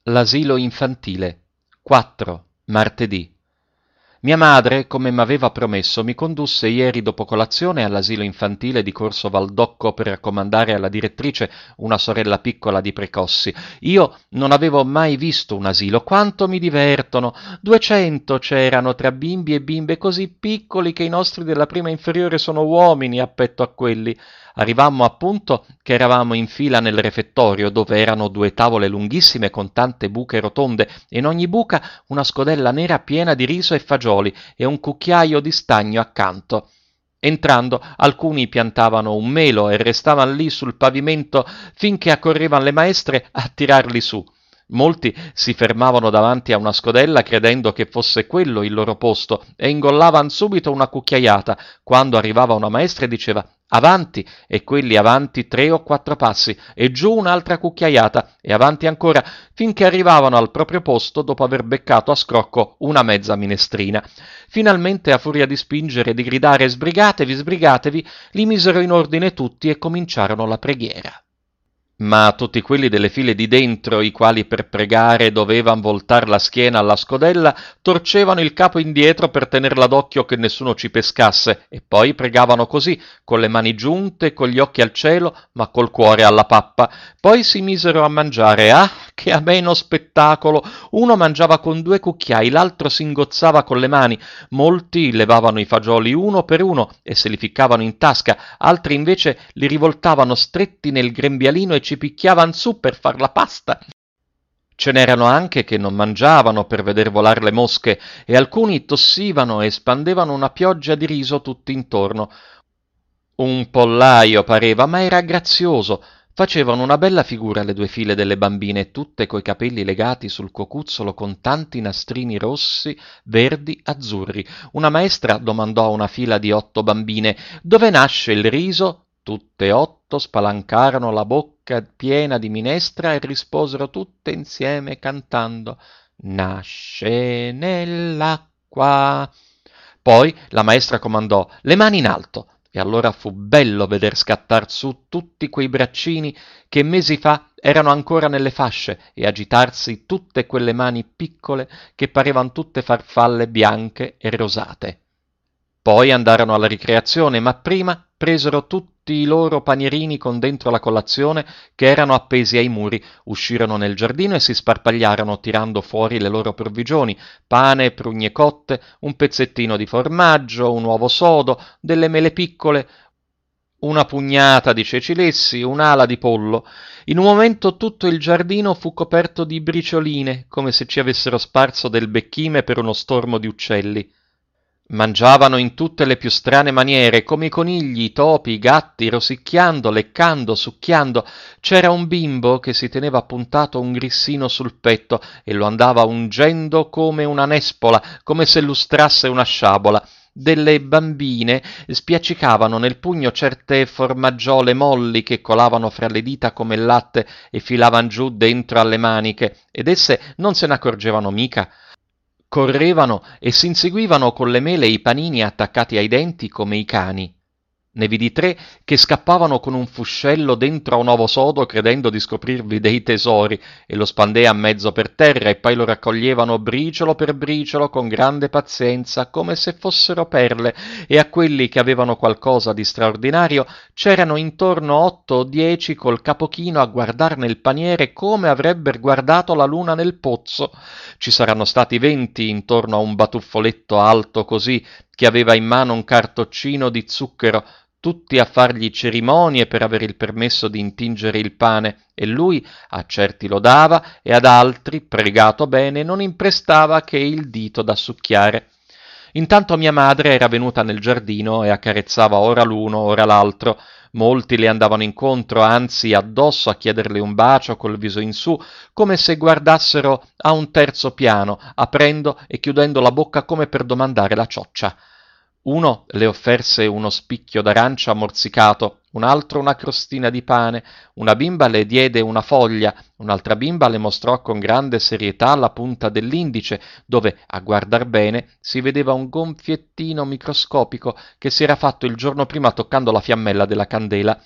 L'asilo infantile. 4. Martedì. Mia madre, come m'aveva promesso, mi condusse ieri dopo colazione all'asilo infantile di Corso Valdocco per raccomandare alla direttrice una sorella piccola di Precossi. Io non avevo mai visto un asilo. Quanto mi divertono! 200 c'erano tra bimbi e bimbe così piccoli che i nostri della prima inferiore sono uomini a petto a quelli. Arrivammo appunto che eravamo in fila nel refettorio, dove erano 2 tavole lunghissime con tante buche rotonde e in ogni buca una scodella nera piena di riso e fagioli e un cucchiaio di stagno accanto. Entrando, alcuni piantavano un melo e restavano lì sul pavimento finché accorrevano le maestre a tirarli su. Molti si fermavano davanti a una scodella credendo che fosse quello il loro posto e ingollavano subito una cucchiaiata quando arrivava una maestra e diceva avanti, e quelli avanti 3 o 4 passi e giù un'altra cucchiaiata e avanti ancora finché arrivavano al proprio posto dopo aver beccato a scrocco una mezza minestrina. Finalmente, a furia di spingere e di gridare sbrigatevi, sbrigatevi, li misero in ordine tutti e cominciarono la preghiera. Ma tutti quelli delle file di dentro, i quali per pregare dovevan voltar la schiena alla scodella, torcevano il capo indietro per tenerla d'occhio che nessuno ci pescasse, e poi pregavano così, con le mani giunte, con gli occhi al cielo, ma col cuore alla pappa. Poi si misero a mangiare. Ah, che ameno spettacolo! Uno mangiava con 2 cucchiai, l'altro si ingozzava con le mani. Molti levavano i fagioli uno per uno e se li ficcavano in tasca, altri invece li rivoltavano stretti nel grembialino e ci picchiavan su per far la pasta. Ce n'erano anche che non mangiavano per veder volar le mosche e alcuni tossivano e spandevano una pioggia di riso tutto intorno. Un pollaio pareva, ma era grazioso. Facevano una bella figura le 2 file delle bambine, tutte coi capelli legati sul cocuzzolo con tanti nastrini rossi, verdi, azzurri. Una maestra domandò a una fila di 8 bambine: «Dove nasce il riso?» Tutte 8 spalancarono la bocca piena di minestra e risposero tutte insieme cantando: «Nasce nell'acqua». Poi la maestra comandò: «Le mani in alto». E allora fu bello veder scattar su tutti quei braccini che mesi fa erano ancora nelle fasce e agitarsi tutte quelle mani piccole che parevan tutte farfalle bianche e rosate. Poi andarono alla ricreazione, ma prima presero tutti i loro panierini con dentro la colazione che erano appesi ai muri, uscirono nel giardino e si sparpagliarono tirando fuori le loro provvigioni: pane, prugne cotte, un pezzettino di formaggio, un uovo sodo, delle mele piccole, una pugnata di ceci lessi, un'ala di pollo. In un momento tutto il giardino fu coperto di bricioline, come se ci avessero sparso del becchime per uno stormo di uccelli. Mangiavano in tutte le più strane maniere, come i conigli, i topi, i gatti, rosicchiando, leccando, succhiando. C'era un bimbo che si teneva appuntato un grissino sul petto e lo andava ungendo come una nespola, come se lustrasse una sciabola. Delle bambine spiaccicavano nel pugno certe formaggiole molli che colavano fra le dita come il latte e filavan giù dentro alle maniche, ed esse non se ne accorgevano mica. Correvano e s'inseguivano con le mele e i panini attaccati ai denti come i cani. Ne vidi 3 che scappavano con un fuscello dentro a un ovo sodo credendo di scoprirvi dei tesori e lo spandea a mezzo per terra e poi lo raccoglievano briciolo per briciolo con grande pazienza come se fossero perle, e a quelli che avevano qualcosa di straordinario c'erano intorno 8 o 10 col capo chino a guardar nel paniere come avrebber guardato la luna nel pozzo. Ci saranno stati 20 intorno a un batuffoletto alto così che aveva in mano un cartoccino di zucchero, tutti a fargli cerimonie per avere il permesso di intingere il pane, e lui a certi lo dava e ad altri, pregato bene, non imprestava che il dito da succhiare. Intanto mia madre era venuta nel giardino e accarezzava ora l'uno ora l'altro. Molti le andavano incontro, anzi addosso, a chiederle un bacio col viso in su, come se guardassero a un terzo piano, aprendo e chiudendo la bocca come per domandare la cioccia. Uno le offerse uno spicchio d'arancia morsicato, un altro una crostina di pane, una bimba le diede una foglia, un'altra bimba le mostrò con grande serietà la punta dell'indice, dove, a guardar bene, si vedeva un gonfiettino microscopico che si era fatto il giorno prima toccando la fiammella della candela.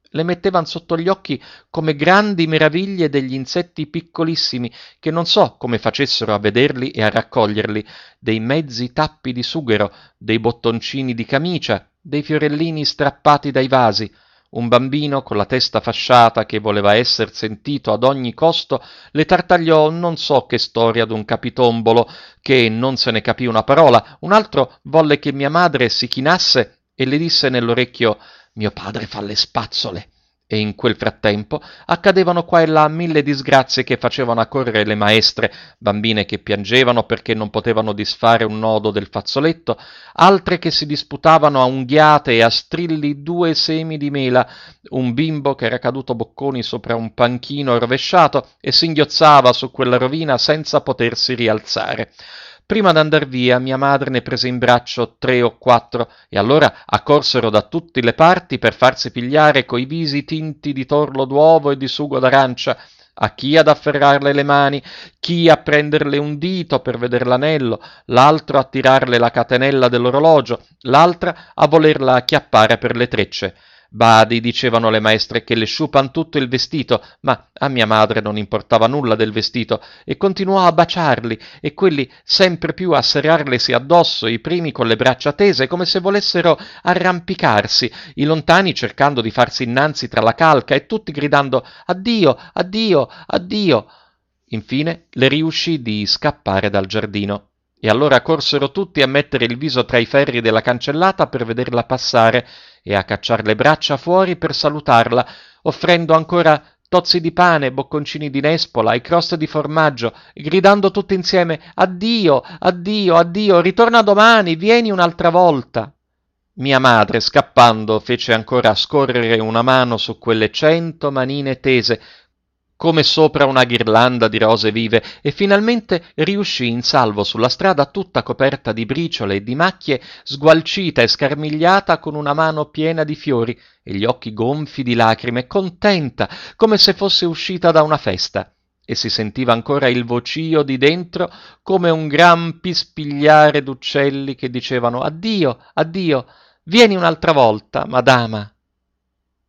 le mettevan sotto gli occhi come grandi meraviglie degli insetti piccolissimi, che non so come facessero a vederli e a raccoglierli, dei mezzi tappi di sughero, dei bottoncini di camicia, dei fiorellini strappati dai vasi. Un bambino con la testa fasciata che voleva esser sentito ad ogni costo le tartagliò non so che storia d'un capitombolo che non se ne capì una parola. Un altro volle che mia madre si chinasse e le disse nell'orecchio: «Mio padre fa le spazzole». E in quel frattempo accadevano qua e là 1000 disgrazie che facevano a correre le maestre, bambine che piangevano perché non potevano disfare un nodo del fazzoletto, altre che si disputavano a unghiate e a strilli 2 semi di mela, un bimbo che era caduto bocconi sopra un panchino rovesciato e singhiozzava su quella rovina senza potersi rialzare. Prima d'andar via mia madre ne prese in braccio 3 o 4 e allora accorsero da tutte le parti per farsi pigliare coi visi tinti di torlo d'uovo e di sugo d'arancia, a chi ad afferrarle le mani, chi a prenderle un dito per veder l'anello, l'altro a tirarle la catenella dell'orologio, l'altra a volerla acchiappare per le trecce. Badi, dicevano le maestre, che le sciupan tutto il vestito, ma a mia madre non importava nulla del vestito e continuò a baciarli e quelli sempre più a serrarlesi addosso, i primi con le braccia tese come se volessero arrampicarsi, i lontani cercando di farsi innanzi tra la calca e tutti gridando «Addio, addio, addio!». Infine le riuscì di scappare dal giardino. E allora corsero tutti a mettere il viso tra i ferri della cancellata per vederla passare e a cacciar le braccia fuori per salutarla, offrendo ancora tozzi di pane, bocconcini di nespola e croste di formaggio, e gridando tutti insieme «Addio, addio, addio, ritorna domani, vieni un'altra volta!». Mia madre, scappando, fece ancora scorrere una mano su quelle 100 manine tese, come sopra una ghirlanda di rose vive, e finalmente riuscì in salvo sulla strada tutta coperta di briciole e di macchie, sgualcita e scarmigliata, con una mano piena di fiori e gli occhi gonfi di lacrime, contenta, come se fosse uscita da una festa. E si sentiva ancora il vocio di dentro come un gran pispigliare d'uccelli che dicevano «Addio, addio, vieni un'altra volta, madama».